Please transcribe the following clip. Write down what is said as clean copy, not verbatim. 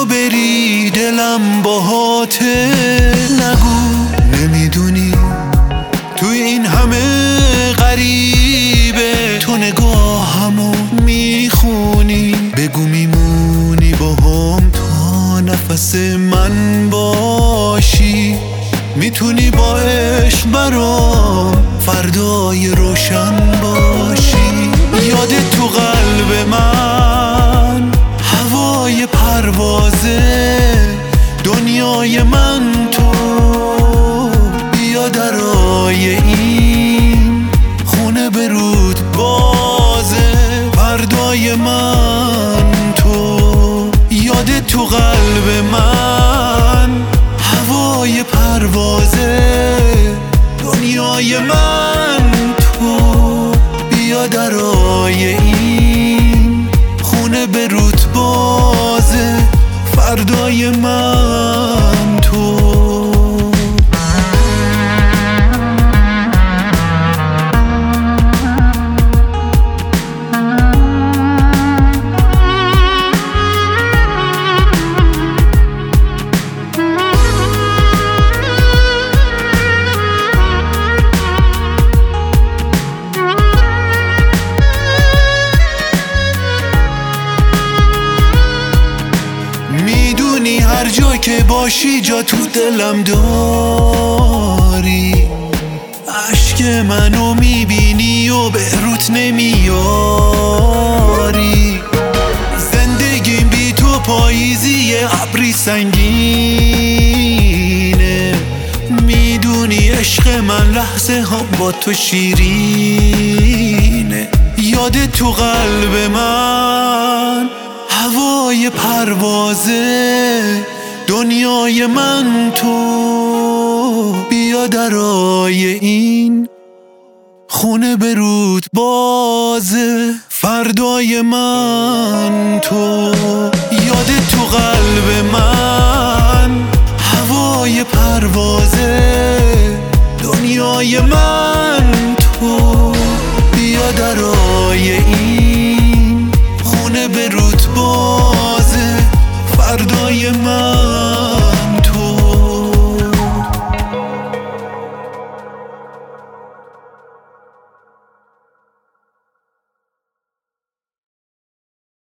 تو بری دلم باهاته. نگو نمیدونی توی این همه غریبه تو نگاهمو میخونی. بگو میمونی باهم تا نفس من باشی. میتونی با عشق برام فردای روشن باشی. یادت تو قلب من هوای پروازه، دنیای من تو. بیا درای این خونه به رود بازه، فردای من تو. یادت تو قلب من هوای پروازه، دنیای من تو. بیا درای این خونه به رود بازه، فردای من تو. میدونی هر جا که باشی جا تو دلم داری. عشق منو میبینی و به روت نمیاری. زندگیم بی تو پاییزی ابری سنگینه. میدونی عشق من لحظه هم با تو شیرینه. یادت تو قلب من هوای پروازه، دنیای من تو. بیا درای این خونه به رود بازه، فردای من تو. یادت تو قلب من هوای پروازه، دنیای من تو. بیا درای این خونه به رود بازه، فردای من.